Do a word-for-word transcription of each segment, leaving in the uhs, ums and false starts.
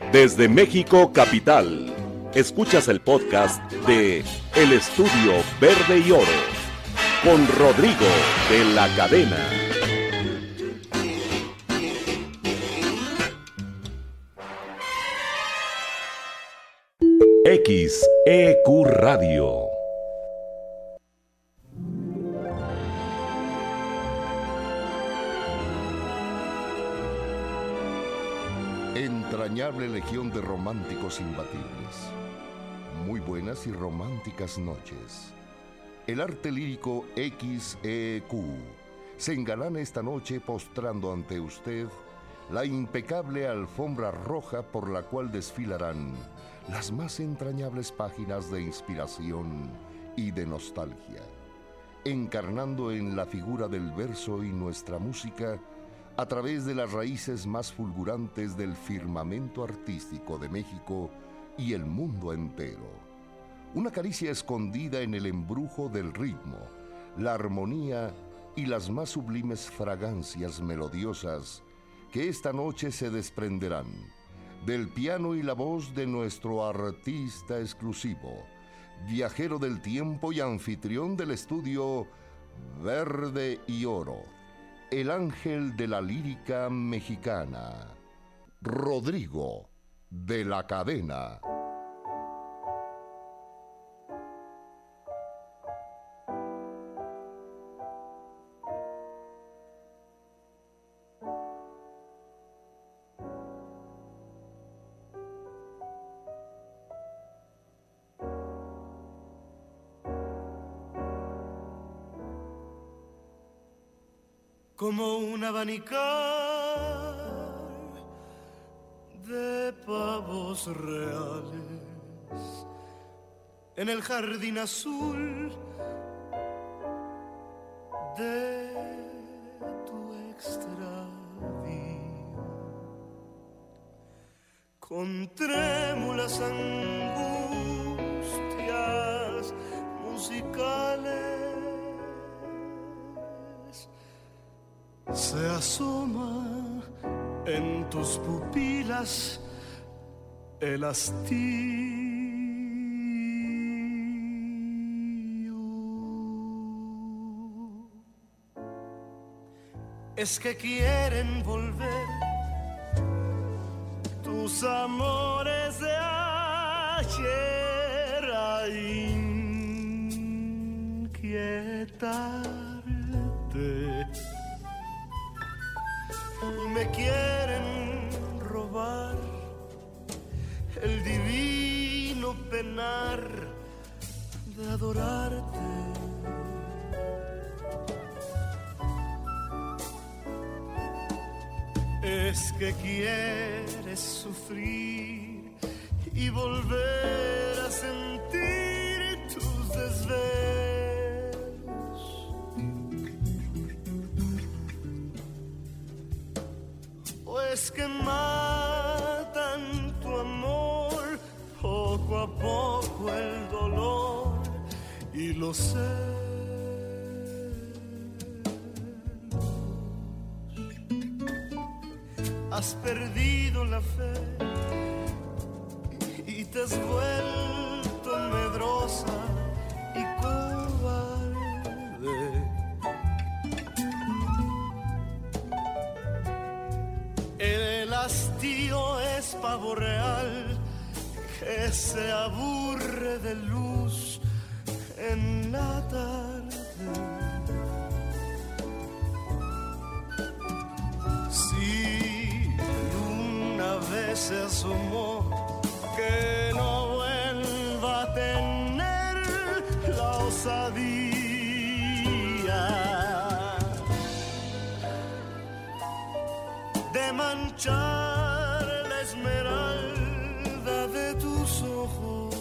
Desde México Capital, escuchas el podcast de El Estudio Verde y Oro, con Rodrigo de la Cadena. X E Q Radio. Entrañable legión de románticos imbatibles. Muy buenas y románticas noches. El arte lírico X E Q se engalana esta noche postrando ante usted la impecable alfombra roja por la cual desfilarán las más entrañables páginas de inspiración y de nostalgia, encarnando en la figura del verso y nuestra música a través de las raíces más fulgurantes del firmamento artístico de México y el mundo entero. Una caricia escondida en el embrujo del ritmo, la armonía y las más sublimes fragancias melodiosas que esta noche se desprenderán del piano y la voz de nuestro artista exclusivo, viajero del tiempo y anfitrión del estudio Verde y Oro, el ángel de la lírica mexicana, Rodrigo de la Cadena. Como un abanicar de pavos reales en el jardín azul de tu extravío, con trémulas angustias musicales se asoma en tus pupilas el hastío. Es que quieren volver tus amores de ayer a inquietarte. Me quieren robar el divino penar de adorarte. Es que quieres sufrir y volver a sentir tus desvelos. Es que matan tu amor, poco a poco el dolor y los celos. Has perdido la fe y te has vuelto medrosa y cobarde. El hastío es pavo real que se aburre de luz en la tarde. Si una vez se asomó, que no vuelva a tener la osadía de manchar la esmeralda de tus ojos.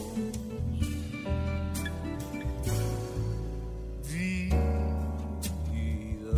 Vida mía.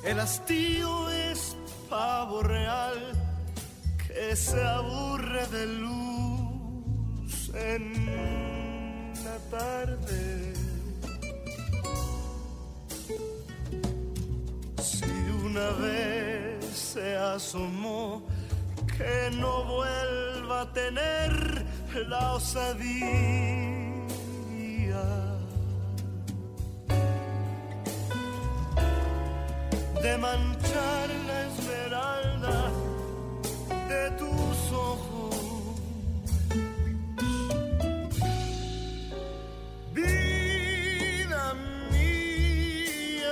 El hastío es pavo real que se aburre de luz en la tarde. Si una vez se asomó, que no vuelva a tener la osadía de manchar la esmeralda de tus ojos. Vida mía,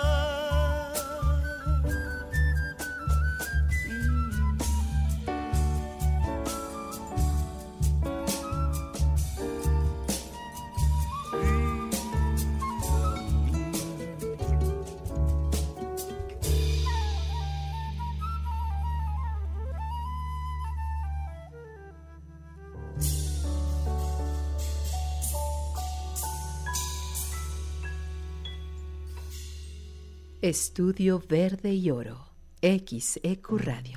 Estudio Verde y Oro, X E Q Radio.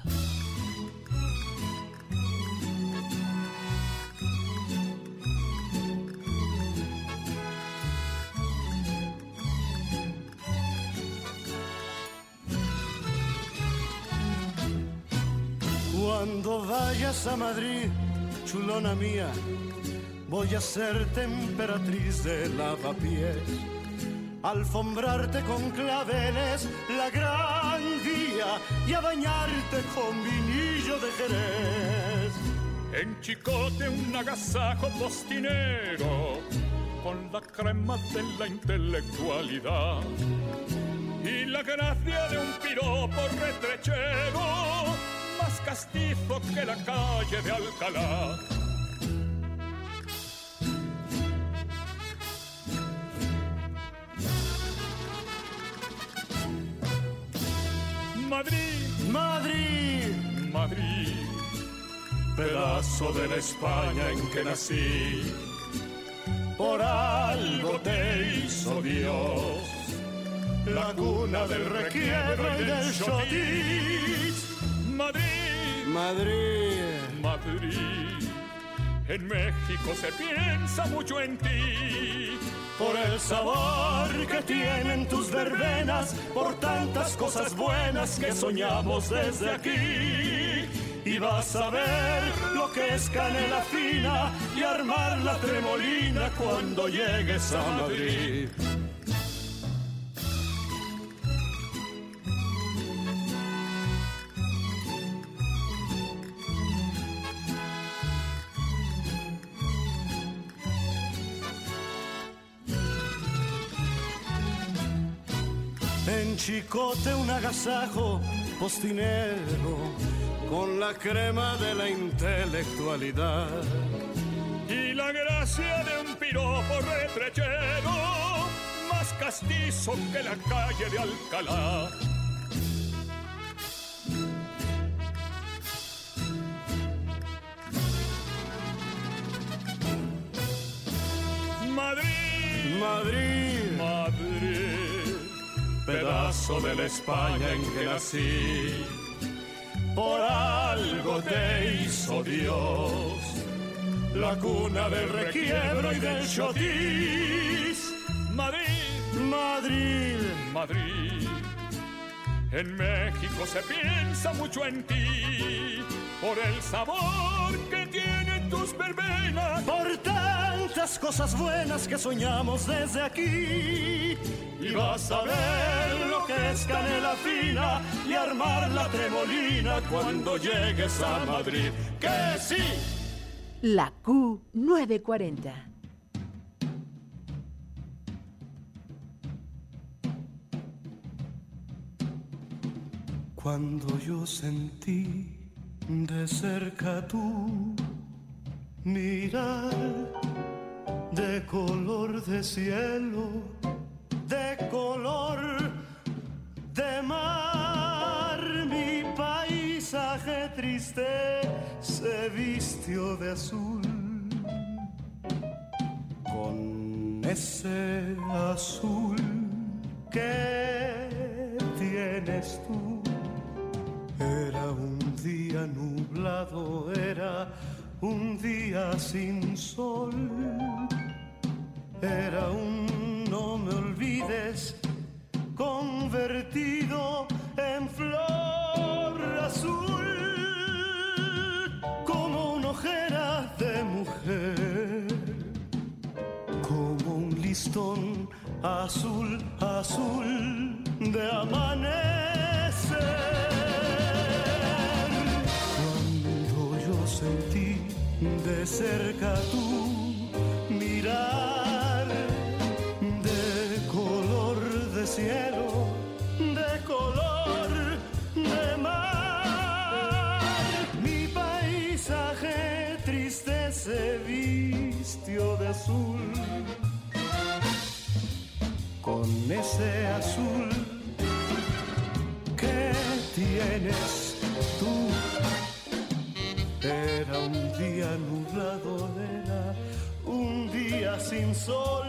cuando vayas a Madrid, chulona mía, voy a serte emperatriz de lavapiés, alfombrarte con claveles la gran vía y a bañarte con vinillo de Jerez. En Chicote un agasajo postinero con la crema de la intelectualidad y la gracia de un piropo retrechero más castizo que la calle de Alcalá. Madrid, Madrid, Madrid, pedazo de la España en que nací, por algo te hizo Dios, la cuna del requiebro y del chotis. Madrid, Madrid, Madrid, en México se piensa mucho en ti, por el sabor que tienen tus verbenas, por tantas cosas buenas que soñamos desde aquí. Y vas a ver lo que es canela fina y armar la tremolina cuando llegues a Madrid. En Chicote un agasajo postinero con la crema de la intelectualidad y la gracia de un piropo retrechero más castizo que la calle de Alcalá. Madrid, Madrid, Madrid, pedazo de la España en que nací, por algo te hizo Dios, la cuna del requiebro y del chotis. Madrid, Madrid, Madrid, en México se piensa mucho en ti, por el sabor que tienen tus verbenas, por tantas cosas buenas que soñamos desde aquí. Y vas a ver lo que es canela fina y armar la tremolina cuando llegues a Madrid. ¡Que sí! La Q novecientos cuarenta. Cuando yo sentí de cerca tu mirar de color de cielo, de color de mar, mi paisaje triste se vistió de azul. Con ese azul que tiene tienes tú. Era un día nublado, era un día sin sol. Era un no me olvides convertido en flor azul, como una ojera de mujer, como un listón azul, azul de amanecer. Cuando yo sentí de cerca tu mirar, de color de cielo, de color de mar, mi paisaje triste se vistió de azul. Con ese azul que tienes tú. Era un día nublado, era un día sin sol.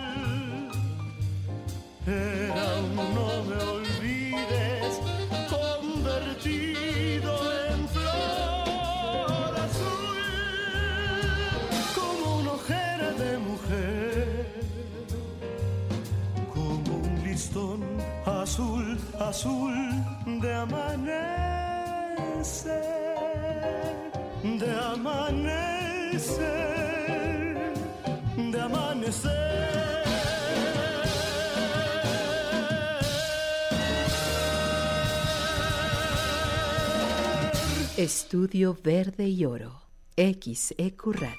Era un no me olvides convertido en flor azul, como una ojera de mujer, como un listón azul, azul de amanecer, de amanecer, de amanecer. Estudio Verde y Oro, X E Q Radio.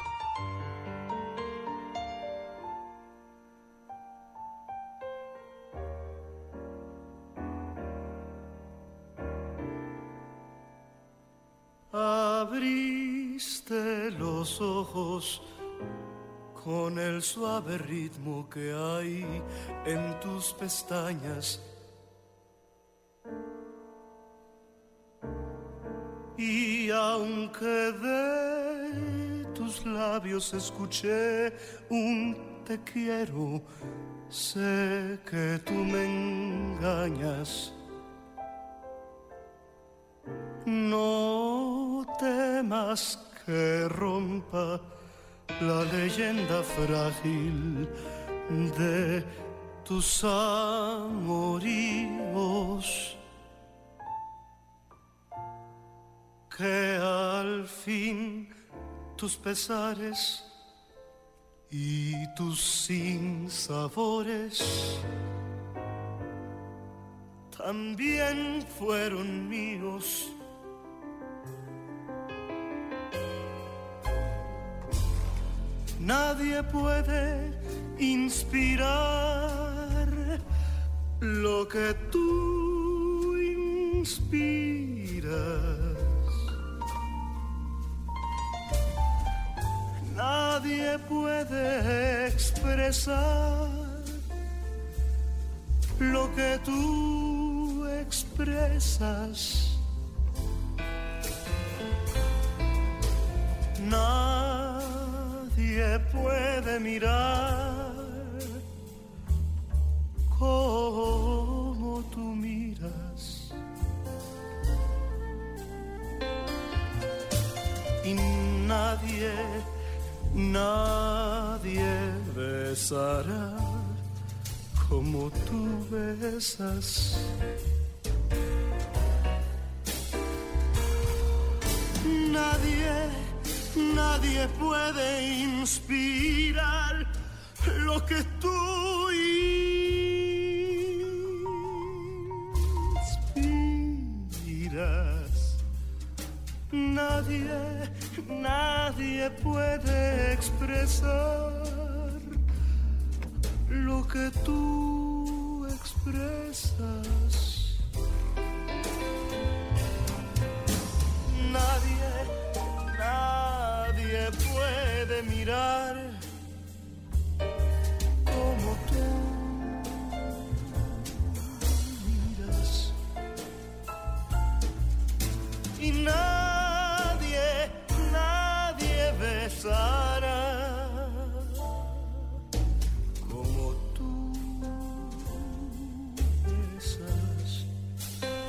Abriste los ojos con el suave ritmo que hay en tus pestañas. Y aunque de tus labios escuché un te quiero, sé que tú me engañas. No temas que rompa la leyenda frágil de tus amoríos, que al fin tus pesares y tus sinsabores también fueron míos. Nadie puede inspirar lo que tú inspiras. Nadie puede expresar lo que tú expresas. Nadie puede mirar como tú miras. Y nadie, nadie besará como tú besas. Nadie, nadie puede inspirar lo que tú inspiras. Nadie, nadie puede expresar lo que tú expresas. Nadie, nadie puede mirar como tú miras. Y nadie, nadie besará como tú besas.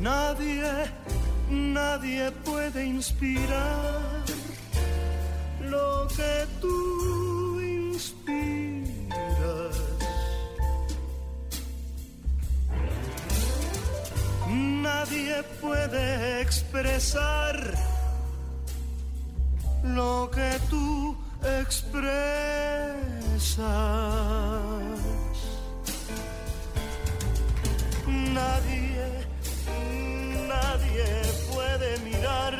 Nadie, nadie puede inspirar lo que tú inspiras. Nadie puede expresar lo que tú expresas. Nadie, nadie puede mirar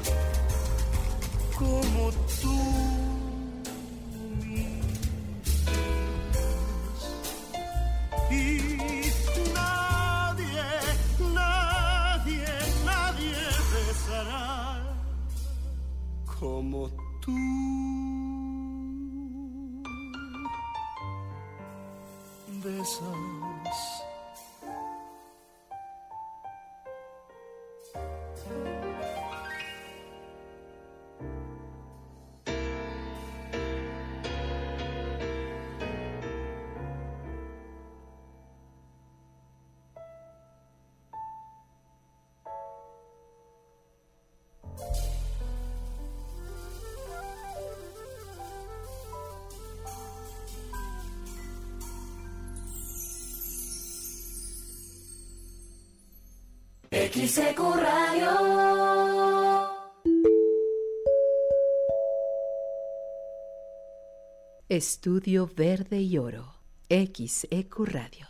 como tú miras. Y nadie, nadie, nadie besará como tú besas. X E Q Radio. Estudio Verde y Oro. X E Q Radio.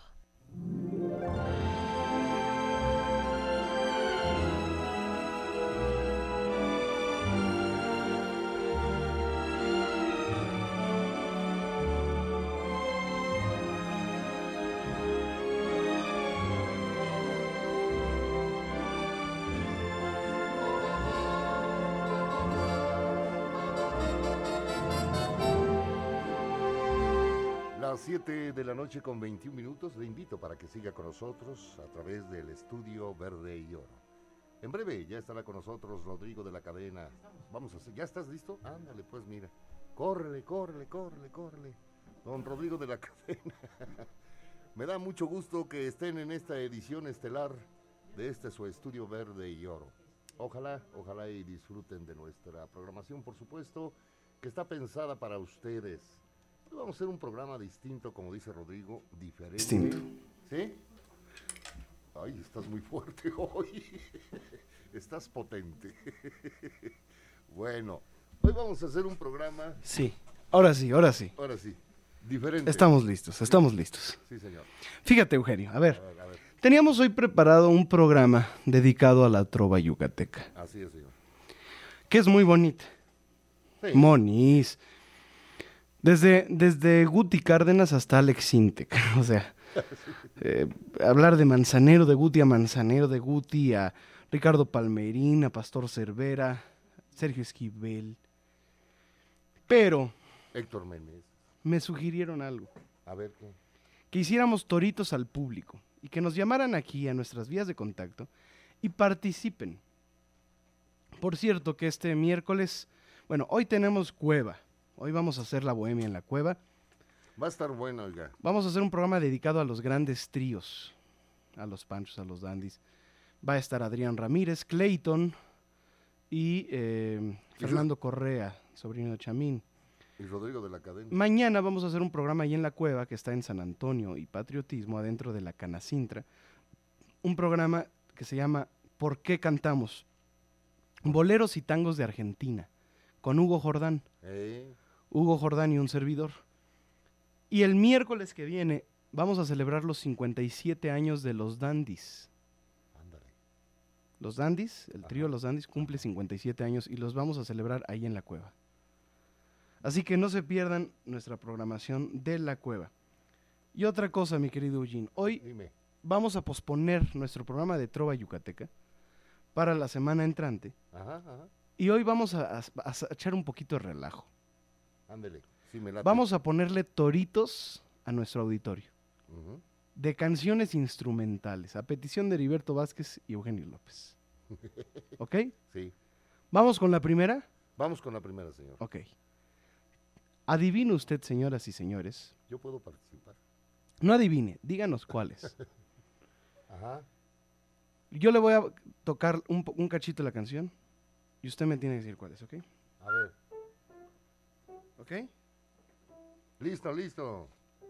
siete de la noche con veintiún minutos, le invito para que siga con nosotros a través del Estudio Verde y Oro. En breve ya estará con nosotros Rodrigo de la Cadena. Vamos a hacer, ¿ya estás listo? Ándale, pues mira. Córrele, córrele, córrele, córrele. Don Rodrigo de la Cadena. Me da mucho gusto que estén en esta edición estelar de este su Estudio Verde y Oro. Ojalá, ojalá y disfruten de nuestra programación, por supuesto, que está pensada para ustedes. Vamos a hacer un programa distinto, como dice Rodrigo, diferente. Distinto. ¿Sí? Ay, estás muy fuerte hoy. Estás potente. Bueno, hoy vamos a hacer un programa. Sí, ahora sí, ahora sí. Ahora sí, diferente. Estamos listos, estamos listos. Sí, señor. Fíjate, Eugenio, a ver, A ver, a ver. teníamos hoy preparado un programa dedicado a la trova yucateca, Así es, señor. que es muy bonita. Sí. Moniz. Desde, desde Guti Cárdenas hasta Alex Sintek. O sea, eh, hablar de Manzanero, de Guti a Manzanero, de Guti a Ricardo Palmerín, a Pastor Cervera, Sergio Esquivel. Pero Héctor Méndez. me sugirieron algo. A ver qué. Que hiciéramos toritos al público y que nos llamaran aquí a nuestras vías de contacto y participen. Por cierto que este miércoles, bueno, hoy tenemos cueva. Hoy vamos a hacer la bohemia en la cueva. Va a estar bueno, oiga. Vamos a hacer un programa dedicado a los grandes tríos, a los Panchos, a los Dandys. Va a estar Adrián Ramírez, Clayton y eh, Fernando Correa, sobrino de Chamín. Y Rodrigo de la Cadena. Mañana vamos a hacer un programa ahí en la cueva que está en San Antonio y Patriotismo, adentro de la Canacintra. Un programa que se llama ¿Por qué cantamos? Boleros y tangos de Argentina, con Hugo Jordán. ¿Eh? Hugo Jordán y un servidor. Y el miércoles que viene vamos a celebrar los cincuenta y siete años de los Dandys. Ándale. Los Dandys, el trío Ajá. Los Dandys cumple cincuenta y siete años y los vamos a celebrar ahí en la cueva. Así que no se pierdan nuestra programación de la cueva. Y otra cosa, mi querido Eugene, hoy Dime. vamos a posponer nuestro programa de Trova Yucateca para la semana entrante. Ajá, ajá. Y hoy vamos a, a- a echar un poquito de relajo. Ándale. Sí, me late. Vamos a ponerle toritos a nuestro auditorio. Ujú. De canciones instrumentales, a petición de Heriberto Vázquez y Eugenio López. ¿Ok? Sí. ¿Vamos con la primera? Vamos con la primera, señor. Ok. Adivine usted, señoras y señores. Yo puedo participar. No adivine, díganos cuáles. Ajá. Yo le voy a tocar un, un cachito de la canción y usted me tiene que decir cuál es, ¿ok? A ver. ¿Ok? Listo, listo.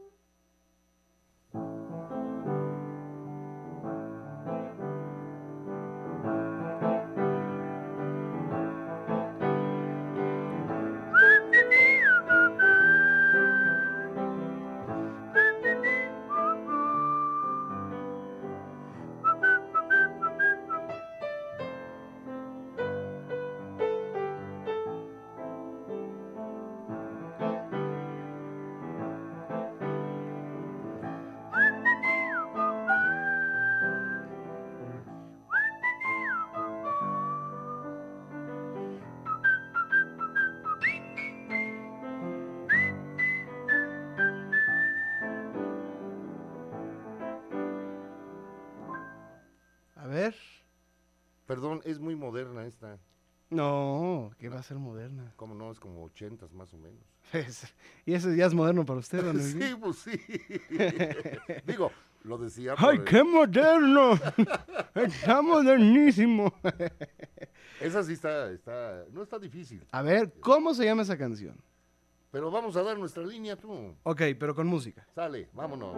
A ver. Perdón, es muy moderna esta. No, que va a ser moderna. ¿Cómo no? Es como ochentas más o menos. ¿Y eso ya es moderno para usted, don Elguín? Sí, pues sí. Digo, lo decía. ¡Ay, por- qué moderno! Está modernísimo. Esa sí está, está, no está difícil. A ver, ¿cómo se llama esa canción? Pero vamos a dar nuestra línea tú. Ok, pero con música. Sale, vámonos.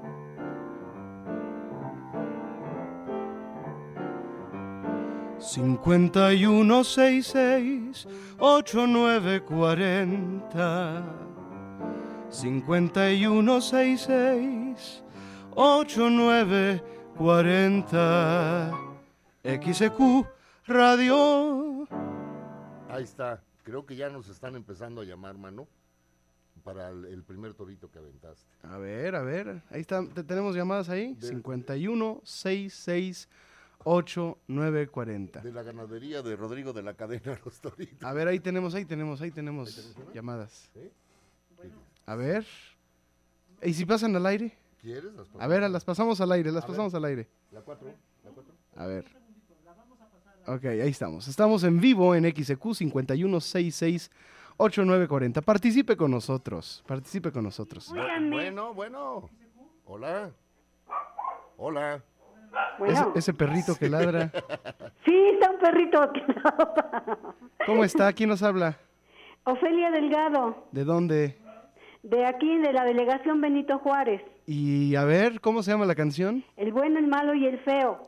cincuenta y uno sesenta y seis, ochenta y nueve cuarenta. cincuenta y uno sesenta y seis, ochenta y nueve cuarenta. X E Q Radio. Ahí está. Creo que ya nos están empezando a llamar, mano, para el, el primer torito que aventaste. A ver, a ver. Ahí está. ¿Te- ¿Tenemos llamadas ahí? De- cincuenta y uno sesenta y seis, ochenta y nueve cuarenta. De la ganadería de Rodrigo de la cadena Los Toritos. A ver, ahí tenemos, ahí tenemos, ahí tenemos llamadas. ¿Sí? A ver. ¿Y si pasan al aire? ¿Quieres? Las A ver, las pasamos al aire, las A ver. pasamos al aire. La cuatro, la cuatro. A ver. Ok, ahí estamos. Estamos en vivo en X E Q cincuenta y uno sesenta y seis, ochenta y nueve cuarenta. Participe con nosotros. Participe con nosotros. Bu- Bueno, bueno. Hola. Hola. Ese, Bueno, ese perrito que ladra. sí, está un perrito aquí. ¿Cómo está? ¿Quién nos habla? Ofelia Delgado, ¿De dónde? de aquí, de la delegación Benito Juárez. Y a ver, ¿cómo se llama la canción? El bueno, el malo y el feo.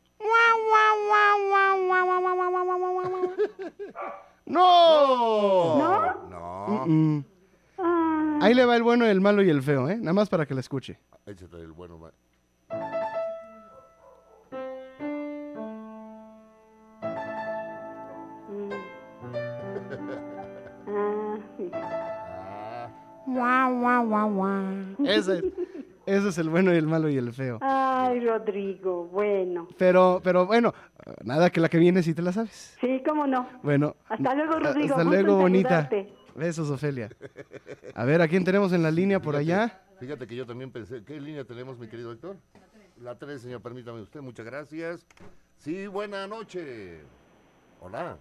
¡No! ¿No? No. Mm. Ah, Ahí le va el bueno, el malo y el feo, ¿eh? Nada más para que la escuche. Échate el bueno. va. mm. Ah, sí. Ah, Ese, ese es el bueno y el malo y el feo. Ay, Rodrigo, bueno. Pero, pero bueno, nada que la que viene si te la sabes. Sí, cómo no. Bueno. Hasta luego, a- Rodrigo. Hasta Gusto luego, en bonita. saludarte. Besos, Ofelia. A ver, ¿a quién tenemos en la línea por Fíjate, allá? Fíjate que yo también pensé, ¿qué línea tenemos, mi querido Héctor? La tres, señor, permítame usted, muchas gracias. Sí, buena noche. Hola.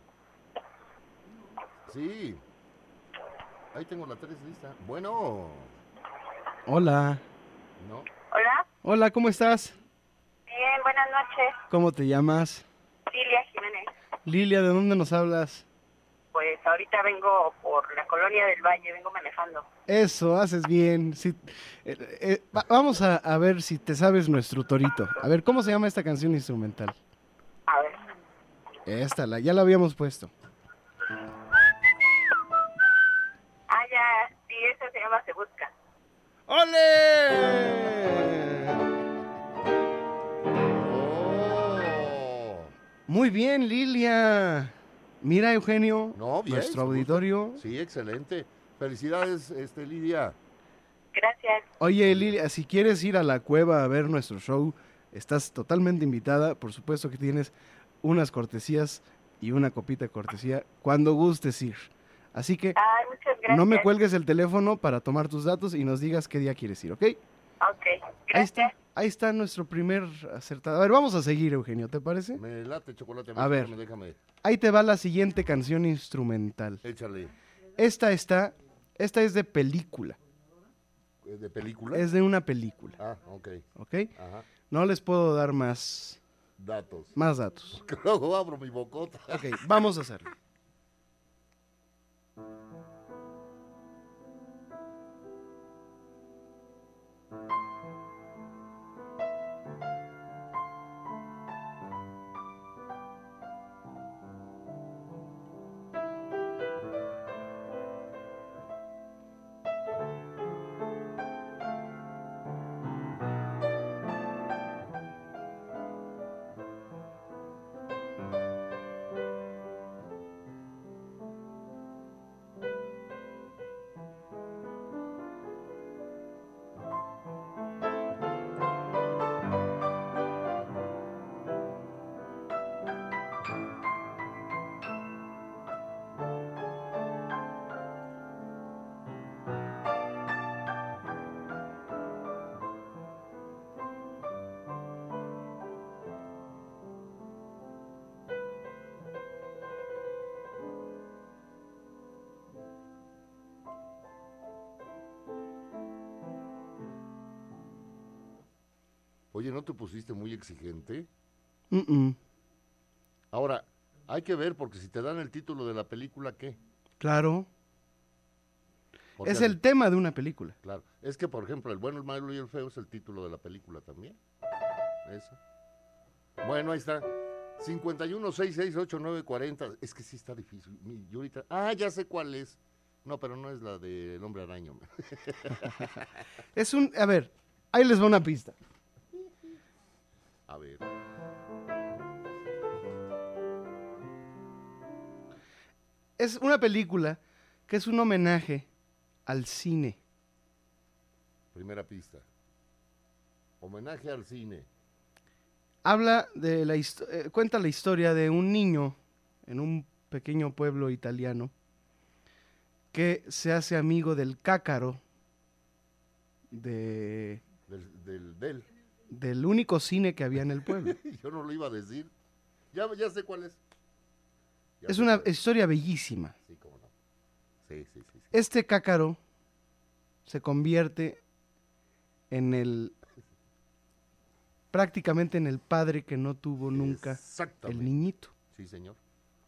Sí. Ahí tengo la tres lista. Bueno. Hola. No. Hola, Hola, ¿cómo estás? bien, buenas noches. ¿Cómo te llamas? Lilia Jiménez. Lilia, ¿de dónde nos hablas? Pues ahorita vengo por la colonia del Valle, vengo manejando. Eso, haces bien. Sí, eh, eh, va- vamos a, a ver si te sabes nuestro torito. A ver, ¿cómo se llama esta canción instrumental? A ver, Esta, la, ya la habíamos puesto. ah, ya, sí, esa se llama Se Busca. ¡Ole! Oh. Muy bien, Lilia. Mira, Eugenio, No, bien. nuestro se gusta. auditorio. Sí, excelente. Felicidades, este, Lidia. Gracias. Oye, Lilia, si quieres ir a la cueva a ver nuestro show, estás totalmente invitada. Por supuesto que tienes unas cortesías y una copita de cortesía cuando gustes ir. Así que Ay, muchas gracias. no me cuelgues el teléfono para tomar tus datos y nos digas qué día quieres ir, ¿ok? Ok, Ahí gracias. está, ahí está nuestro primer acertado. A ver, vamos a seguir, Eugenio, ¿te parece? Me late chocolate. A ver. Déjame, déjame. Ahí te va la siguiente canción instrumental. Échale. Esta está, esta es de película, ¿Eh, ¿De película? es de una película, Ah, ok. ¿ok? Ajá. No les puedo dar más, Datos. Más datos. Luego abro mi bocota. Ok, vamos a hacerlo. Oye, ¿no te pusiste muy exigente? Mm-mm. Ahora, hay que ver, porque si te dan el título de la película, ¿qué? Claro. Porque Es así- el tema de una película. Claro. Es que, por ejemplo, El bueno, el malo y el feo es el título de la película también. Eso. Bueno, ahí está. cincuenta y uno, sesenta y seis, ochenta y nueve, cuarenta. Es que sí está difícil. Mi- Yo ahorita... Ah, ya sé cuál es. No, pero no es la del Hombre Araña. hombre. Es un... A ver, ahí les va una pista. A ver. Es una película que es un homenaje al cine. Primera pista. Homenaje al cine. Habla de la histo- eh, cuenta la historia de un niño en un pequeño pueblo italiano que se hace amigo del cácaro de, Del, del, del. del único cine que había en el pueblo. Yo no lo iba a decir. Ya, ya sé cuál es. Ya Es sé una cuál es. historia bellísima. Sí, cómo no. Sí, sí, sí. sí. Este cácaro se convierte en el prácticamente en el padre que no tuvo nunca el Exactamente. niñito. Sí, señor.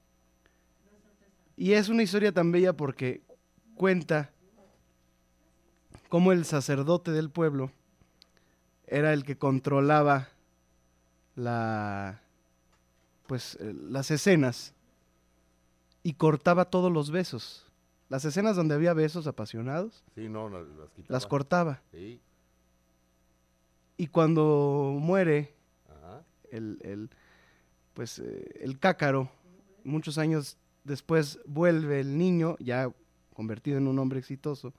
Y es una historia tan bella porque cuenta cómo el sacerdote del pueblo era el que controlaba la pues eh, las escenas y cortaba todos los besos. Las escenas donde había besos apasionados, Sí, no, no, las quitaba. las cortaba. Sí. Y cuando muere Ajá. el, el, pues, eh, el cácaro, muchos años después vuelve el niño, ya convertido en un hombre exitoso,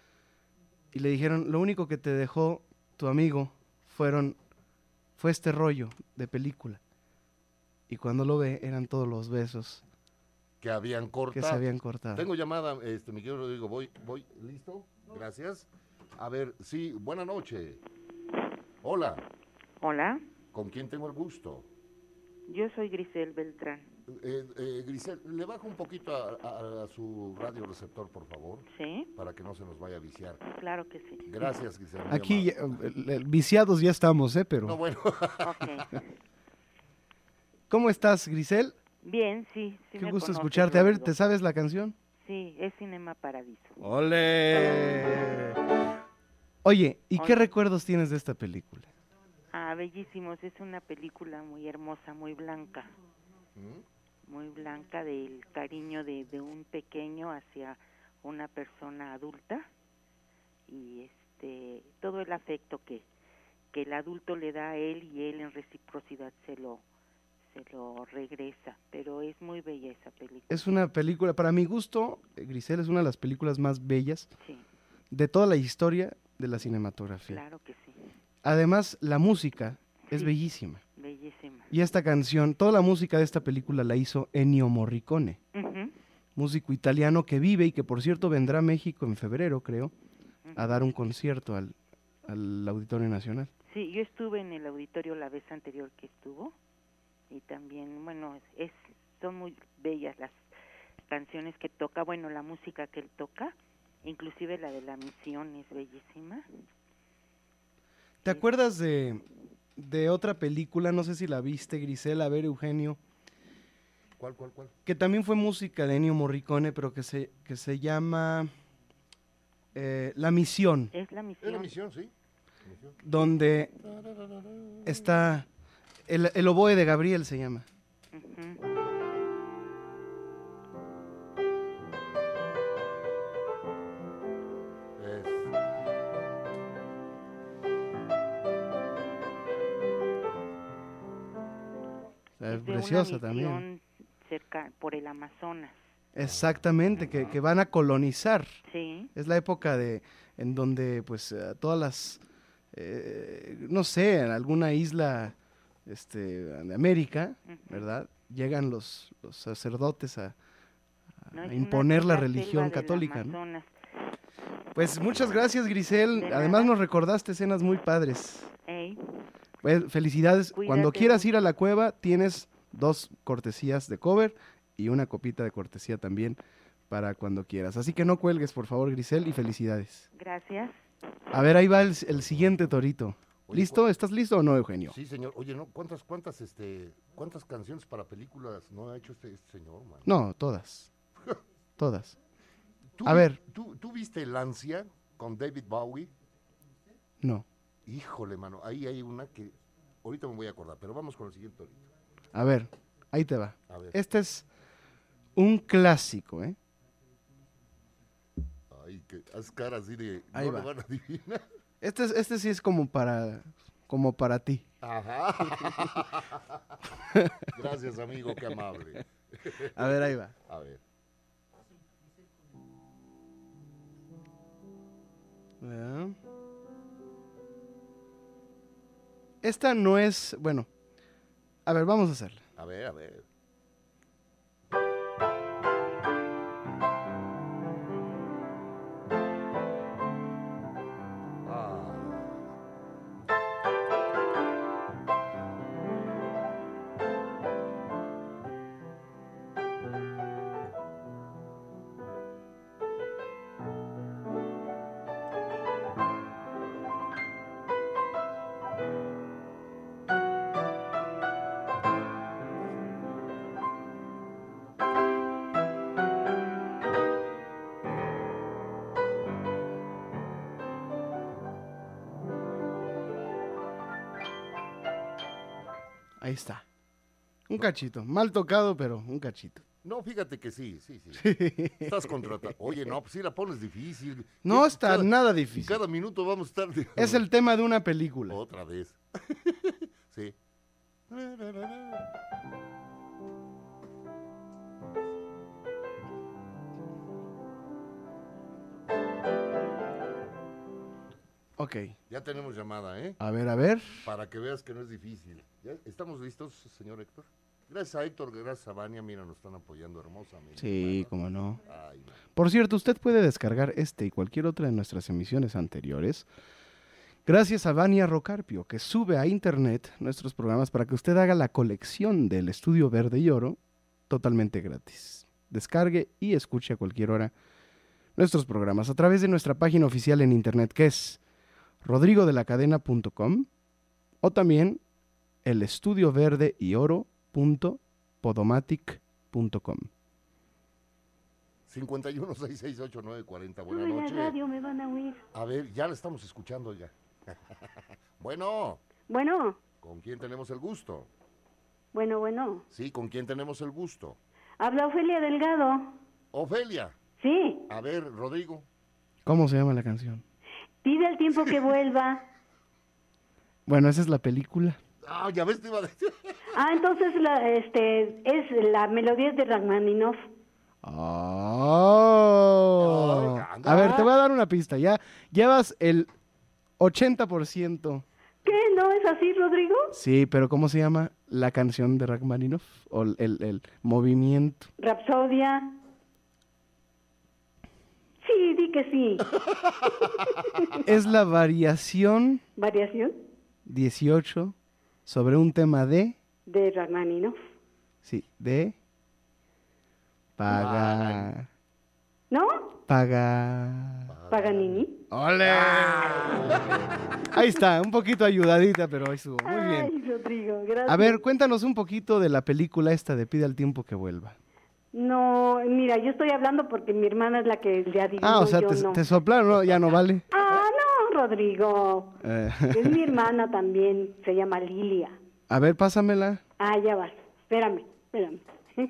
y le dijeron, lo único que te dejó tu amigo fueron, fue este rollo de película. Y cuando lo ve, eran todos los besos Que habían cortado. que se habían cortado. Tengo llamada, este, mi querido Rodrigo, voy, voy, ¿listo? Gracias. A ver, sí, buena noche. Hola, Hola, ¿con quién tengo el gusto? yo soy Grisel Beltrán. Eh, eh, Grisel, le bajo un poquito a, a- a su radio receptor, por favor, ¿Sí? para que no se nos vaya a viciar. Claro que sí. Gracias, Grisel. muy Aquí amable. eh, eh, viciados ya estamos, ¿eh? Pero... No, bueno. Ok. ¿Cómo estás, Grisel? Bien, sí. sí Qué me gusto conoces, escucharte. A ver, Rodrigo. ¿te sabes la canción? Sí, es Cinema Paradiso. ¡Ole! Oye, ¿y qué Hola. recuerdos tienes de esta película? Ah, bellísimos. Es una película muy hermosa, muy blanca. ¿Mm? Muy blanca del cariño de, de un pequeño hacia una persona adulta. Y este todo el afecto que, que el adulto le da a él y él en reciprocidad se lo, se lo regresa. Pero es muy bella esa película. Es una película, para mi gusto, eh, Grisel, es una de las películas más bellas Sí, de toda la historia de la cinematografía. claro que sí. Además, la música es Sí. bellísima. Bellísima. Y esta canción, toda la música de esta película la hizo Ennio Morricone, Ujú, músico italiano que vive y que, por cierto, vendrá a México en febrero, creo, a ujú. dar un concierto al, al Auditorio Nacional. Sí, yo estuve en el auditorio la vez anterior que estuvo y también, bueno, es son muy bellas las canciones que toca, bueno, la música que él toca, inclusive la de La Misión es bellísima. ¿Te Sí. acuerdas de de otra película, no sé si la viste, Grisel, a ver, Eugenio. ¿Cuál, cuál, cuál? Que también fue música de Ennio Morricone, pero que se, que se llama eh, La Misión. Es La Misión. Es La Misión, sí. La Misión. Donde está el, el oboe de Gabriel, se llama. Uh-huh. Es preciosa también. Una cerca por el Amazonas. Exactamente, que, que van a colonizar. Sí. Es la época de en donde pues uh, todas las, eh, no sé, en alguna isla este, de América, uh-huh. ¿verdad? Llegan los, los sacerdotes a, a no, imponer la religión católica, ¿no? Pues muchas gracias, Grisel. De Además nada. Nos recordaste escenas muy padres. Ey. Pues, felicidades. Cuídate. Cuando quieras ir a la cueva, tienes dos cortesías de cover y una copita de cortesía también para cuando quieras. Así que no cuelgues, por favor, Grisel, y felicidades. Gracias. A ver, ahí va el, el siguiente torito. Oye, ¿listo? ¿Estás listo o no, Eugenio? Sí, señor. Oye, ¿no? ¿Cuántas, cuántas, este, cuántas canciones para películas no ha hecho este, este señor, man? No, todas. Todas. ¿Tú, a ver. ¿tú, ¿Tú viste El Ansia con David Bowie? No. Híjole, mano, ahí hay una que ahorita me voy a acordar, pero vamos con el siguiente torito. A ver, ahí te va. A ver. Este es un clásico, ¿eh? Ay, que haz cara así de... Ahí no va. lo van a adivinar. Este, es, este sí es como para, como para ti. Ajá. Gracias, amigo, qué amable. A ver, ahí va. A ver. ¿Eh? Esta no es, bueno, a ver, vamos a hacerla. A ver, a ver. Ah. Ahí está. Un cachito. Mal tocado, pero un cachito. No, fíjate que sí, sí, sí. Estás contratado. Oye, no, pues sí la pones difícil. No está cada, nada difícil. Cada minuto vamos a estar... De... Es el tema de una película. Otra vez. Sí. Ok. Ya tenemos llamada, ¿eh? A ver, a ver. Para que veas que no es difícil. ¿Ya? ¿Estamos listos, señor Héctor? Gracias a Héctor, gracias a Vania, mira, nos están apoyando hermosamente. Sí, cómo no. Ay, no. Por cierto, usted puede descargar este y cualquier otra de nuestras emisiones anteriores gracias a Vania Rocarpio, que sube a internet nuestros programas para que usted haga la colección del Estudio Verde y Oro totalmente gratis. Descargue y escuche a cualquier hora nuestros programas a través de nuestra página oficial en internet, que es rodrigo de la cadena punto com o también el estudio verde y oro punto podomatic punto com. cincuenta y uno, sesenta y seis, ochenta y nueve, cuarenta. Buenas Sube noches. la radio, me van a oír. A ver, ya la estamos escuchando ya. Bueno. Bueno. ¿Con quién tenemos el gusto? Bueno, bueno. Sí, ¿con quién tenemos el gusto? Habla Ofelia Delgado. Ofelia. Sí. A ver, Rodrigo. ¿Cómo se llama la canción? Pide al tiempo que vuelva. Bueno, esa es la película. Ah, ya ves, te iba a decir. Ah, entonces la, este, es la melodía de Rachmaninoff. Oh. A ver, te voy a dar una pista. Ya llevas el ochenta por ciento. ¿Qué? ¿No es así, Rodrigo? Sí, pero ¿cómo se llama la canción de Rachmaninoff? O el, el, el movimiento. Rapsodia. Sí, di que sí. Es la variación. ¿Variación? dieciocho sobre un tema de... De Rachmaninoff. Sí, de... Paga... ¿No? Paga... Paganini. ¡Ole! Ahí está, un poquito ayudadita, pero ahí estuvo. Muy bien. Ay, Rodrigo, gracias. A ver, cuéntanos un poquito de la película esta de Pide al tiempo que vuelva. No, mira, yo estoy hablando porque mi hermana es la que le adivinó. Ah, o sea, yo te, no. te soplaron, ¿no? Ya no vale. Ah, no, Rodrigo. Eh, Es mi hermana también, se llama Lilia. A ver, pásamela. Ah, ya vas. Espérame, espérame.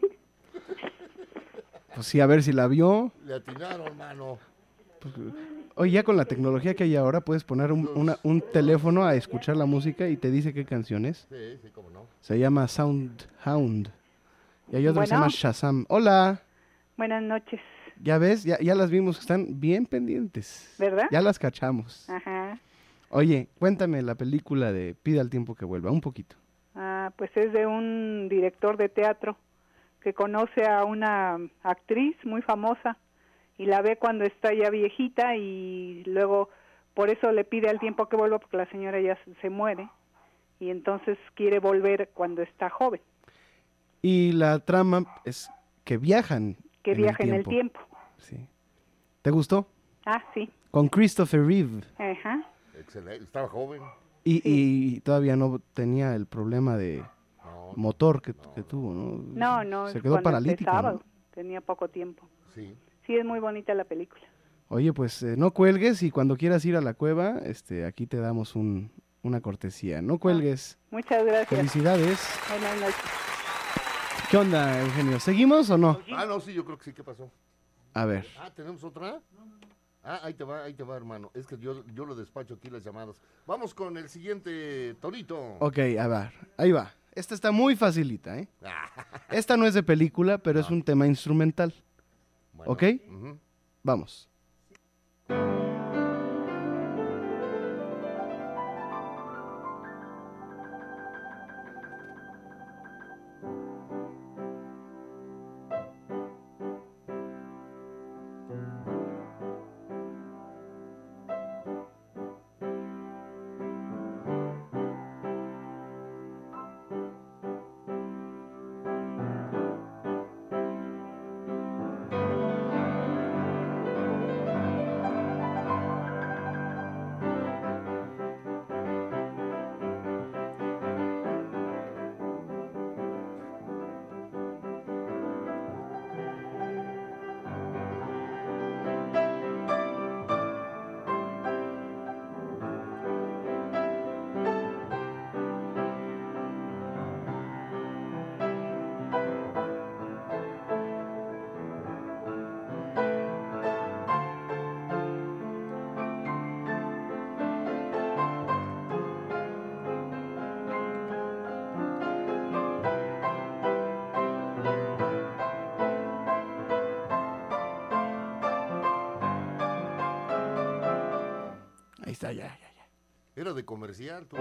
Pues sí, a ver si la vio. Le atinaron, mano. Oye, ya con la tecnología que hay ahora, puedes poner un, una- un teléfono a escuchar la música y te dice qué canción es. Sí, sí, cómo no. Se llama Soundhound. Y hay otro que se Bueno. llama Shazam. Hola. Buenas noches, Ya ves, ya, ya las vimos, están bien pendientes. ¿verdad? Ya las cachamos. Ajá. Oye, cuéntame la película de Pida al tiempo que vuelva, un poquito. Ah, pues es de un director de teatro que conoce a una actriz muy famosa y la ve cuando está ya viejita y luego por eso le pide al tiempo que vuelva porque la señora ya se- se muere y entonces quiere volver cuando está joven, Y la trama es que viajan. que en viaja el en el tiempo. tiempo. Sí. ¿Te gustó? Ah, sí. Con Christopher Reeve. Ajá. Excelente. Estaba joven. Y, y todavía no tenía el problema de No, motor que, que tuvo, ¿no? No, no, Se quedó cuando paralítico, empezaba, ¿no? tenía poco tiempo. sí. Sí, es muy bonita la película. Oye, pues eh, no cuelgues y cuando quieras ir a la cueva, este, aquí te damos un, una cortesía. No cuelgues. Muchas gracias. Felicidades. Buenas noches. ¿Qué onda, Eugenio? ¿Seguimos o no? Ah, no, sí, yo creo que sí. ¿Qué pasó? A ver. Ah, ¿tenemos otra? Ah, ahí te va, ahí te va, hermano. Es que yo, yo lo despacho aquí las llamadas. Vamos con el siguiente, Torito. Ok, a ver. Ahí va. Esta está muy facilita, ¿eh? Esta no es de película, pero es un tema instrumental. Bueno, ¿Ok? ujú. Vamos. Ahí está, ya, ya, ya. Era de comercial, tú.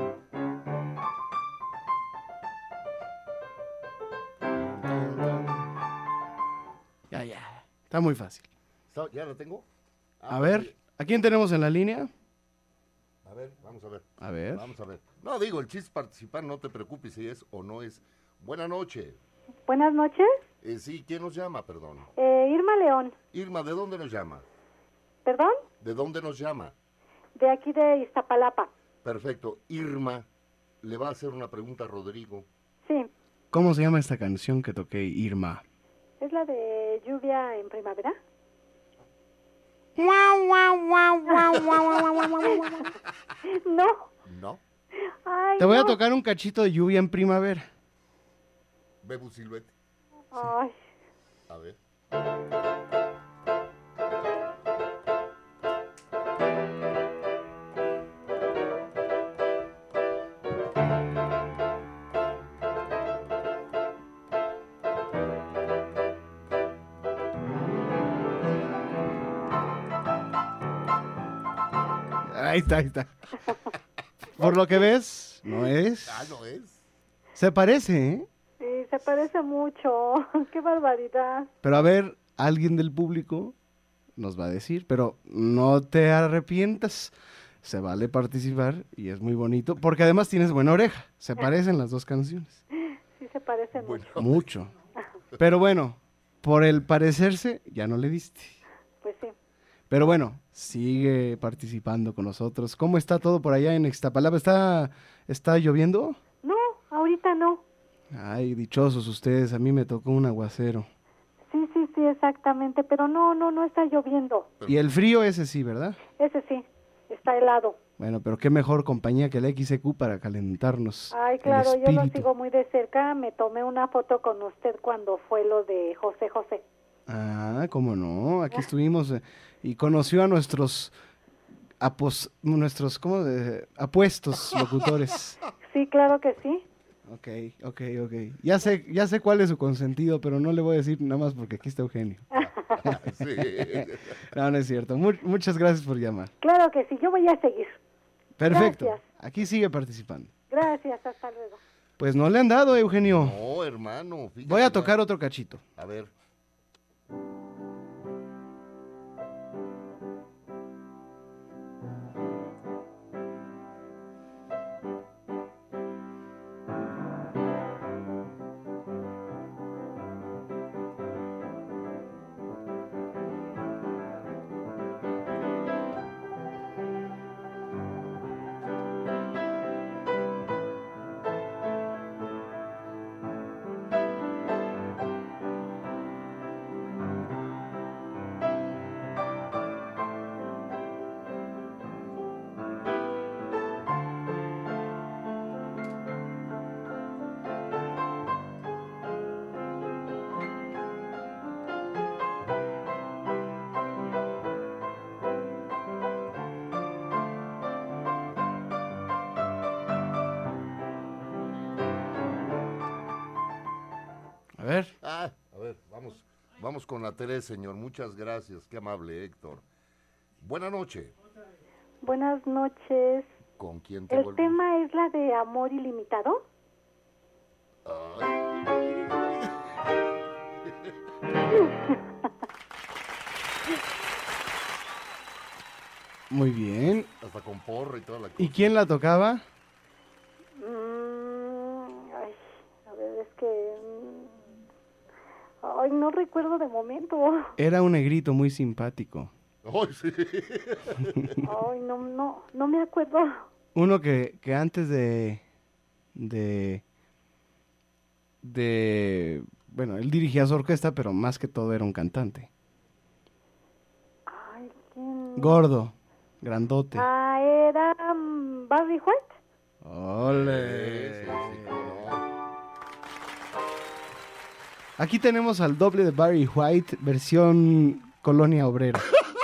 Ya, ya. Está muy fácil. Está- ¿Ya la tengo? Ah, A ver, ¿a quién tenemos en la línea? A ver, vamos a ver. A ver. Vamos a ver. No, digo, el chiste es participar, no te preocupes si es o no es. Buena noche. Buenas noches, Eh, sí, ¿quién nos llama, perdón? eh, Irma León. Irma, ¿de dónde nos llama? ¿Perdón? ¿De dónde nos llama? De aquí de Iztapalapa. Perfecto. Irma le va a hacer una pregunta a Rodrigo. Sí, ¿Cómo se llama esta canción que toqué, Irma? es la de lluvia en primavera. No. No. Ay, Te voy a no. tocar un cachito de lluvia en primavera. Bebu Silvete. Ay, A ver. Ahí está, ahí está. Por lo que ves, no es. Ah, no es. Se parece, ¿eh? sí, se parece mucho. Qué barbaridad. Pero a ver, alguien del público nos va a decir, pero no te arrepientas. Se vale participar y es muy bonito, porque además tienes buena oreja. Se parecen las dos canciones. Sí, se parece Bueno, mucho. Mucho. Pero bueno, por el parecerse, ya no le diste. Pues sí. Pero bueno, sigue participando con nosotros. ¿Cómo está todo por allá en Ixtapalapa? ¿Está, está lloviendo? No, ahorita no. Ay, dichosos ustedes, a mí me tocó un aguacero. Sí, sí, sí, exactamente, pero no, no, no está lloviendo. Y el frío ese sí, ¿verdad? Ese sí, está helado. Bueno, pero qué mejor compañía que la X E Q para calentarnos. Ay, claro, el yo lo espíritu. sigo muy de cerca. Me tomé una foto con usted cuando fue lo de José José. Ah, cómo no, aquí estuvimos eh, y conoció a nuestros apos, nuestros, ¿cómo? De, apuestos locutores. Sí, claro que sí. Ok, ok, ok. Ya sé, ya sé cuál es su consentido, pero no le voy a decir nada más porque aquí está Eugenio. Sí. No, no es cierto. Mu- muchas gracias por llamar. Claro que sí, yo voy a seguir. Perfecto. Gracias. Aquí sigue participando. Gracias, hasta luego. Pues no le han dado, Eugenio. No, hermano. fíjate Voy a nada. tocar otro cachito. A ver. A ver. Ah, a ver, vamos, vamos con la Teresa, señor. Muchas gracias. Qué amable, Héctor. Buena noche. Buenas noches. ¿Con quién te ¿El vuelvo? tema es la de amor ilimitado? Muy bien. Hasta con porra y toda la cosa. ¿Y quién la tocaba? Mm, ay, a ver, es que... mm, ay, no recuerdo de momento. Era un negrito muy simpático. Ay, sí. Ay, no, no, no me acuerdo. Uno que, que antes de, de, de, bueno, él dirigía su orquesta, pero más que todo era un cantante. Ay, ¿quién? Gordo, grandote. Ah, era um, Barry White. ¡Ole! Sí, sí, cómo no. Aquí tenemos al doble de Barry White, versión Colonia Obrera.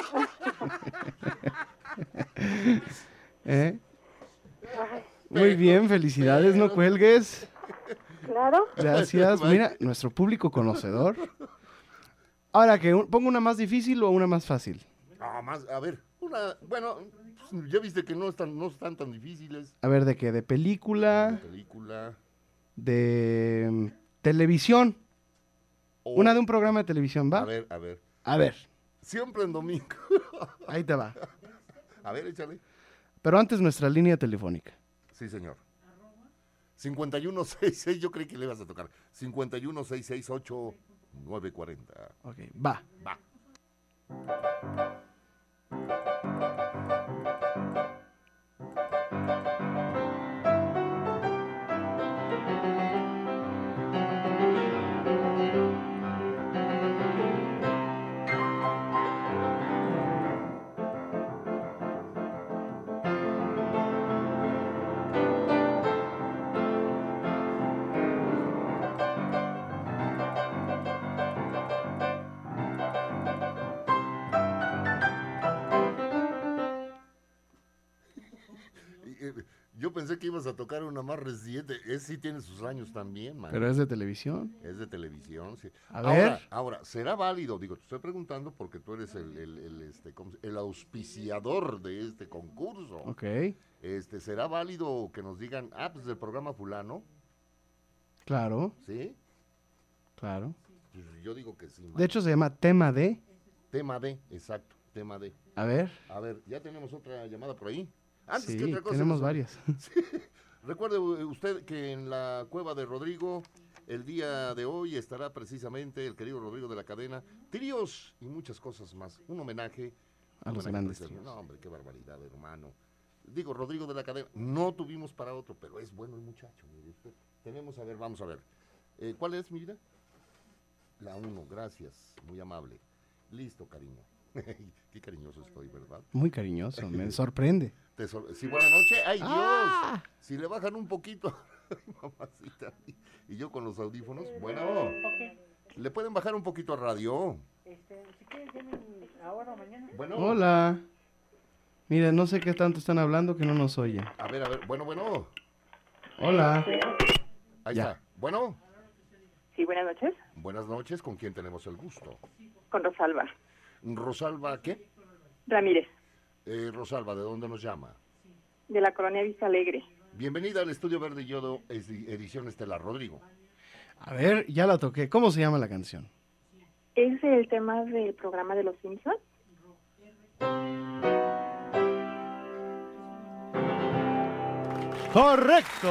¿Eh? Ay, Muy bien, felicidades, no cuelgues. claro. Gracias. Mira, nuestro público conocedor. Ahora, que un- pongo una más difícil o una más fácil. Ah, más, a ver, una, bueno, pues, ya viste que no están, no están tan difíciles. A ver, ¿de qué? ¿De película? Película. ¿De mm, televisión? o- Una de un programa de televisión, ¿va? A ver, a ver. A ver, Siempre en domingo. ahí te va. A ver, échale. Pero antes nuestra línea telefónica. Sí, señor. cincuenta y uno sesenta y seis, yo creí que le ibas a tocar. cincuenta y uno sesenta y seis ocho nueve cuarenta. Ok, va. Va. Y, eh, Yo pensé que ibas a tocar una más reciente. Ese sí tiene sus años también, man. Pero es de televisión. Es de televisión, sí. A ahora, ver. Ahora, ¿será válido? Digo, te estoy preguntando porque tú eres el, el, el, este, ¿cómo se- el auspiciador de este concurso. Ok, Este, ¿será válido que nos digan, ah, pues del programa fulano? claro, ¿Sí? claro. Pues yo digo que sí, man. De hecho se llama tema de... Tema D, exacto, tema D. A ver. A ver, ya tenemos otra llamada por ahí. Antes Sí, que otra cosa, tenemos nos- varias. Recuerde u- usted que en la cueva de Rodrigo, el día de hoy estará precisamente el querido Rodrigo de la Cadena, tríos y muchas cosas más. Un homenaje a los grandes tíos. No, hombre, qué barbaridad, hermano. Digo, Rodrigo de la Cadena, no tuvimos para otro, pero es bueno el muchacho. Mire usted. Tenemos, a ver, vamos a ver. Eh, ¿Cuál es, mi vida? La uno, gracias, muy amable. Listo, cariño. Qué cariñoso estoy, ¿verdad? Muy cariñoso, me sorprende. Te sor- sí, buenas noches. ¡Ay, Dios! ¡Ah! Si le bajan un poquito, mamacita. Y yo con los audífonos, bueno. Okay. ¿Le pueden bajar un poquito a radio? Este, si quieres, llamen ahora o mañana. Bueno. Hola. Mira, no sé qué tanto están hablando que no nos oyen. A ver, a ver, bueno, bueno. Hola. Ahí Ya. está. Bueno. Sí, buenas noches. Buenas noches, ¿con quién tenemos el gusto? Con Rosalba. Rosalba, ¿qué? Ramírez, Eh, Rosalba, ¿de dónde nos llama? de la colonia Vista Alegre. Bienvenida al Estudio Verde y Yodo, es- edición estelar, Rodrigo. A ver, ya la toqué. ¿Cómo se llama la canción? ¿Es el tema del programa de Los Simpsons? ¡Correcto!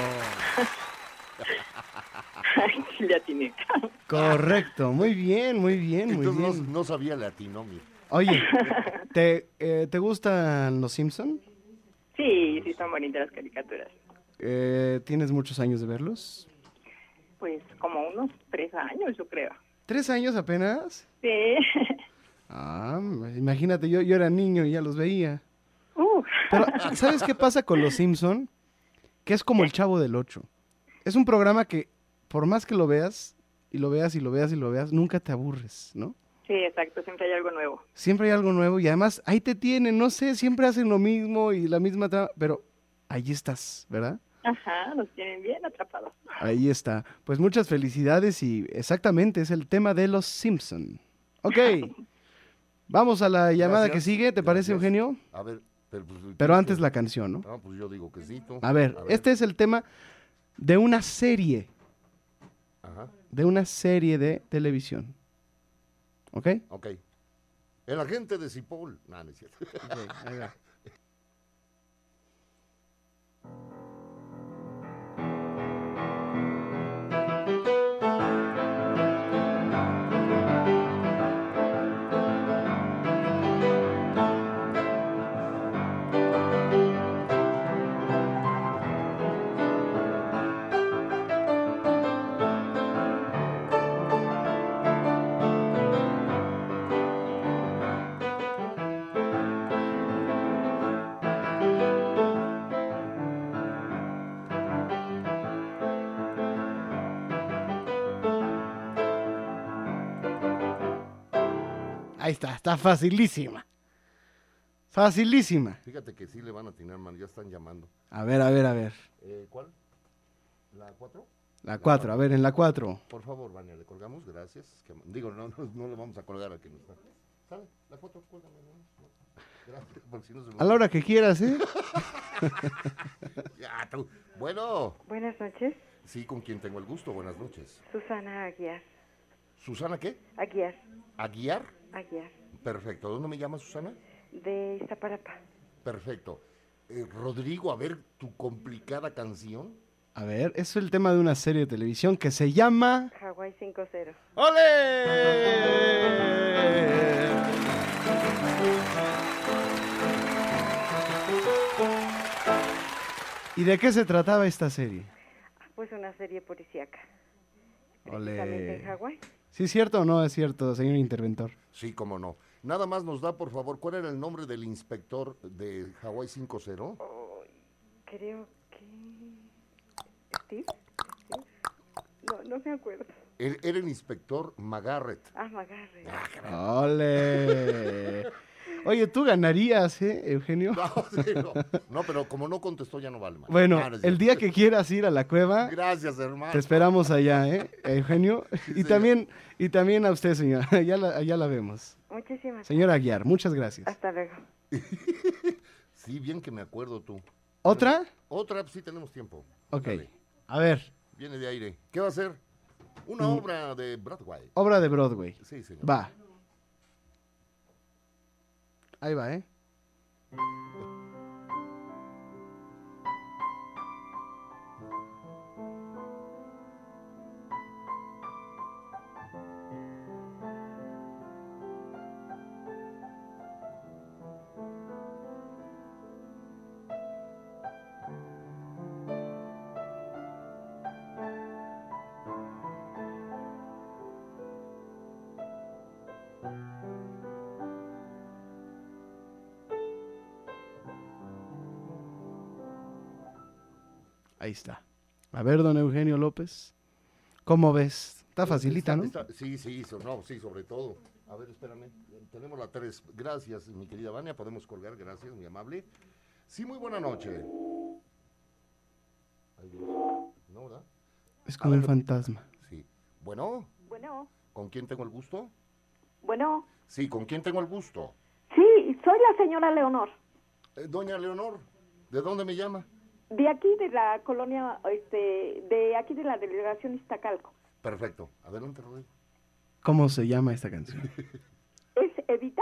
Ay, sí, le atiné. Correcto, muy bien, muy bien, muy Entonces bien. no, no sabía latino, mira. Oye, ¿te, eh, ¿te gustan los Simpson? Sí, sí, son bonitas las caricaturas. Eh, ¿Tienes muchos años de verlos? Pues como unos tres años, yo creo. ¿Tres años apenas? Sí. Ah, imagínate, yo, yo era niño y ya los veía. Uh. Pero, ¿sabes qué pasa con los Simpson? Que es como el Chavo del Ocho. Es un programa que, por más que lo veas, y lo veas, y lo veas, y lo veas, nunca te aburres, ¿no? Sí, exacto, siempre hay algo nuevo. Siempre hay algo nuevo y además ahí te tienen, no sé, siempre hacen lo mismo y la misma trama, pero ahí estás, ¿verdad? Ajá, nos tienen bien atrapados. Ahí está. Pues muchas felicidades y exactamente es el tema de los Simpson. Ok. Vamos a la llamada Gracias, que sigue, ¿te parece, gracias. Eugenio? A ver, pero, pues, Pero antes la canción, ¿no? Ah, pues yo digo que sí, tú. A ver, este es el tema de una serie, Ajá, de una serie de televisión. ¿Ok? ok. El agente de Cipoll. No, no es cierto. ahí va. Ahí está, está facilísima. Facilísima. Fíjate que sí le van a atinar, man, ya están llamando. A ver, a ver, a ver. Eh, ¿Cuál? ¿La cuatro? La cuatro, a ver, en la cuatro. Por favor, Vania, le colgamos, gracias. Que- digo, no, no, no le vamos a colgar al que no está. ¿Sale? La cuatro, cuélgame. ¿no? Gracias, porque si no se me- A la hora que quieras, ¿eh? Ya, tú. Bueno, Buenas noches, sí, con quien tengo el gusto, buenas noches. Susana Aguiar. ¿Susana qué? Aguiar, ¿Aguiar? Aguiar, Perfecto. ¿Dónde me llamas, Susana? de Iztapalapa. Perfecto. Eh, Rodrigo, a ver tu complicada canción. A ver, es el tema de una serie de televisión que se llama... Hawái cinco cero. ¿Y de qué se trataba esta serie? Pues una serie policíaca. Ole. Precisamente en Hawái. ¿Sí es cierto o no es cierto, señor interventor? Sí, cómo no. Nada más nos da, por favor, ¿cuál era el nombre del inspector de Hawái cinco cero? Creo que... ¿Steve? ¿Steve? No, no me acuerdo. Él era el inspector Magarret. Ah, Magarre. ¡Ole! Oye, tú ganarías, ¿eh, Eugenio? No, sí, no. No, pero como no contestó ya no vale más. Bueno, Ah, no es el cierto. día que quieras ir a la cueva, Gracias, hermano. te esperamos allá, ¿eh, Eugenio? Y señor. también, y también a usted, señora, allá la, allá la vemos. Muchísimas Señora Aguiar, muchas gracias. Hasta luego. Sí, bien que me acuerdo tú. ¿Otra? Otra, pues sí tenemos tiempo. Ok, Dale. a ver, Viene de aire. ¿Qué va a ser? Una Mm. obra de Broadway. obra de Broadway. Sí, señor. Va. Ahí va, ¿eh? Ahí está. A ver, don Eugenio López, ¿cómo ves? Está facilita, ¿no? Está, sí, sí, so, no, sí, sobre todo. A ver, espérame, tenemos la tres. Gracias, mi querida Vania, podemos colgar, gracias, muy amable. Sí, muy buena noche. Ay, Dios. ¿No, verdad? Es como un fantasma. Sí. Bueno. Bueno. ¿Con quién tengo el gusto? Bueno. Sí, ¿con quién tengo el gusto? Sí, soy la señora Leonor. Eh, doña Leonor, ¿de dónde me llama? De aquí, de la colonia, este, de aquí de la delegación Iztacalco. Perfecto. Adelante, Rodrigo. ¿Cómo se llama esta canción? ¿Es Evita?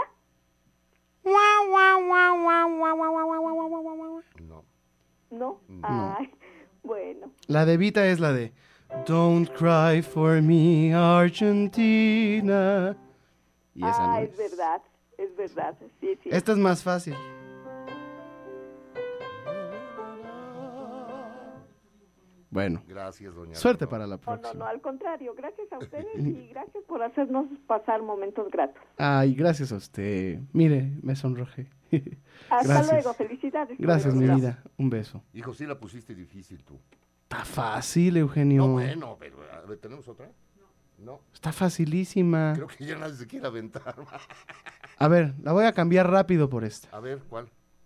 No. ¿No? Ay, bueno. La de Evita es la de Don't cry for me, Argentina. Y esa ah, no es. es verdad, es verdad. Sí, sí. Esta es más fácil. Bueno, gracias, doña suerte Leonor. para la próxima. No, no, no, al contrario, gracias a ustedes y gracias por hacernos pasar momentos gratos. Ay, gracias a usted. Mire, me sonrojé. Hasta Gracias. luego, felicidades. Gracias, mi vida. Un beso. Hijo, sí la pusiste difícil tú. Está fácil, Eugenio. No, bueno, pero a ver, ¿tenemos otra? No. Está facilísima. Creo que ya nadie se quiere aventar. A ver, la voy a cambiar rápido por esta. A ver, ¿cuál?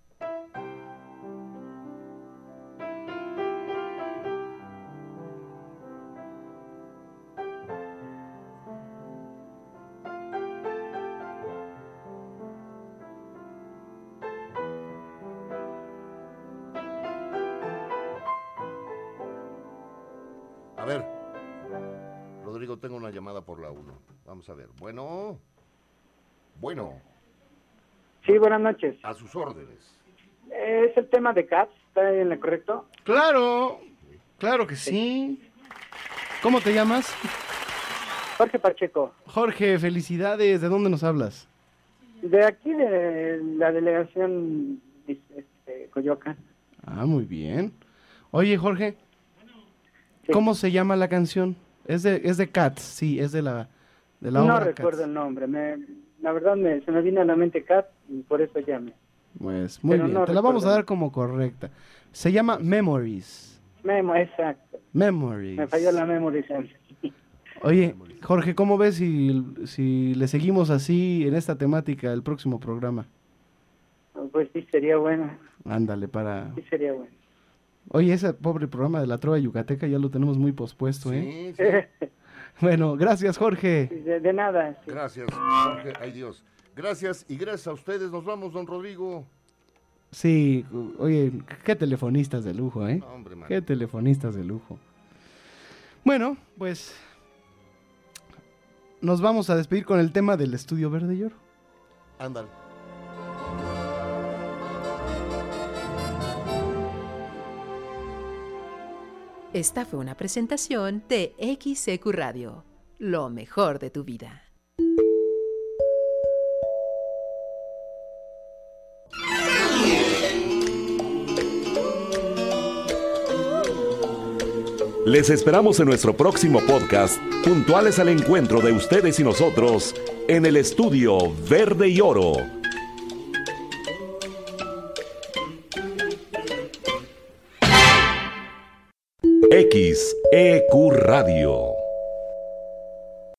A ver, Rodrigo, tengo una llamada por la uno. Vamos a ver. Bueno, bueno. Sí, buenas noches. A sus órdenes. Es el tema de Cats, ¿está en lo correcto? Claro, claro que sí. ¿Cómo te llamas? Jorge Pacheco. Jorge, felicidades. ¿De dónde nos hablas? De aquí, de la delegación este, Coyoacán. Ah, muy bien. Oye, Jorge, ¿cómo se llama la canción? Es de, es de Cats, sí, es de la, de la no obra recuerdo Cats. el nombre. Me, la verdad, me, se me vino a la mente Cats y por eso llamé. Pues muy Pero bien, no te la vamos a recuerdo. dar como correcta. Se llama Memories. Memo, exacto. Memories. Me falló la memorización. Oye, Jorge, ¿cómo ves si, si le seguimos así en esta temática el próximo programa? Pues sí, sería bueno. Ándale, para... Sí, sería bueno. Oye, ese pobre programa de la Trova Yucateca ya lo tenemos muy pospuesto, ¿eh? Sí, sí. Bueno, gracias, Jorge. De, de nada. Sí. Gracias, Jorge. Ay, Dios. Gracias y gracias a ustedes. Nos vamos, don Rodrigo. Sí, oye, qué telefonistas de lujo, ¿eh? No, hombre, man. Qué telefonistas de lujo. Bueno, pues nos vamos a despedir con el tema del Estudio Verde y Oro. Ándale. Esta fue una presentación de X C Q Radio, lo mejor de tu vida. Les esperamos en nuestro próximo podcast, puntuales al encuentro de ustedes y nosotros en el Estudio Verde y Oro. X E Q Radio.